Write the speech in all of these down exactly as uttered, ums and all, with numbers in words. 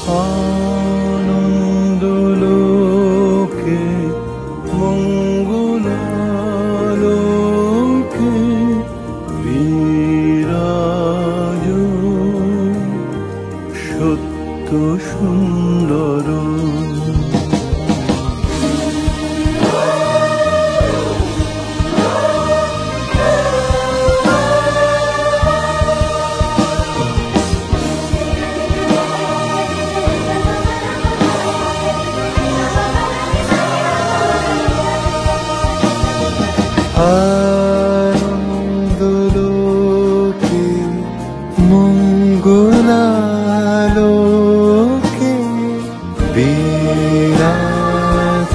আনন্দলোকে মঙ্গলালোকে বিরাজ সত্য সুন্দর। আনন্দলোকে মঙ্গলালোকে বিরাজ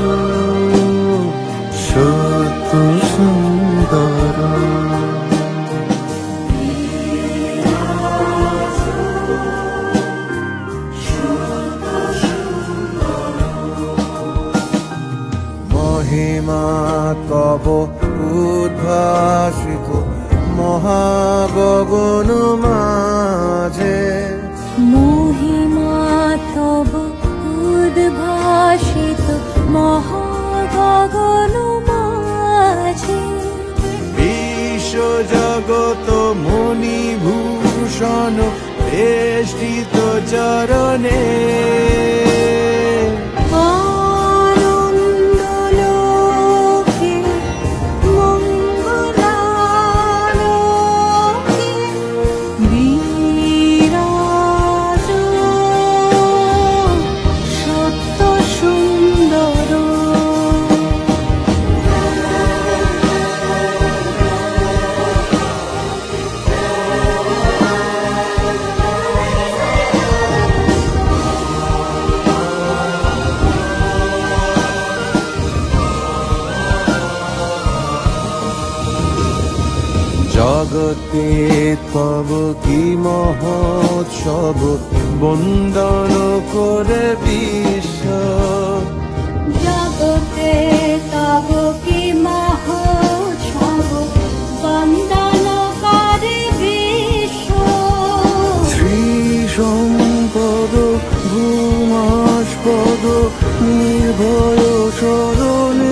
সত্য সুন্দর। মহিমা তব উদ্ভাসিত মহাগগন মাঝে, মহিমা তব উদ্ভাসিত মহাগগন মাঝে, বিশ্ব জগত মণিভূষণ বেষ্টিত চরণে, জগতে তব কি মহোৎসব বন্দন করে বিশ্ব, জগতে তব কি মহোৎসব বন্দন করে বিশ্ব, শ্রী সম্পদ ভূমাস্পদ নির্ভয় শরণে,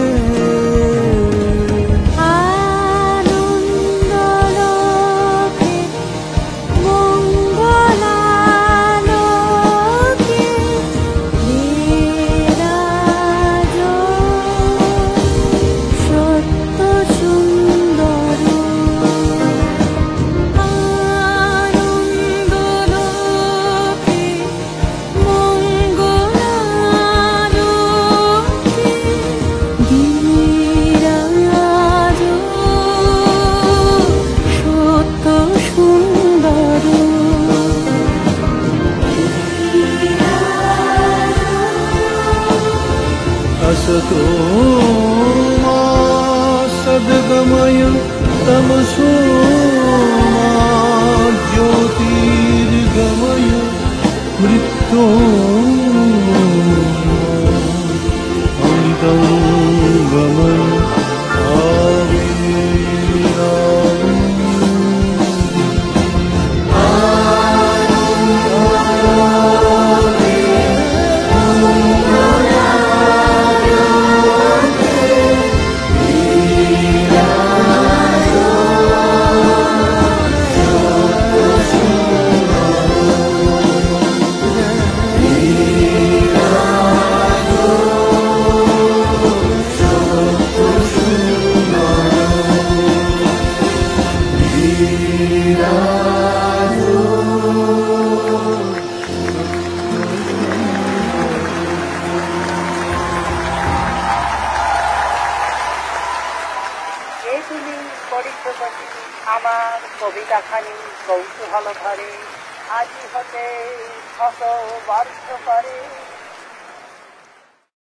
असतो मा सद्गमय तमसो मा ज्योतिर्गमय मृत्योर्मृतं गमय আমার কবিতাখানি কৌতূহল ভরে আজি হতে শত বর্ষ পরে।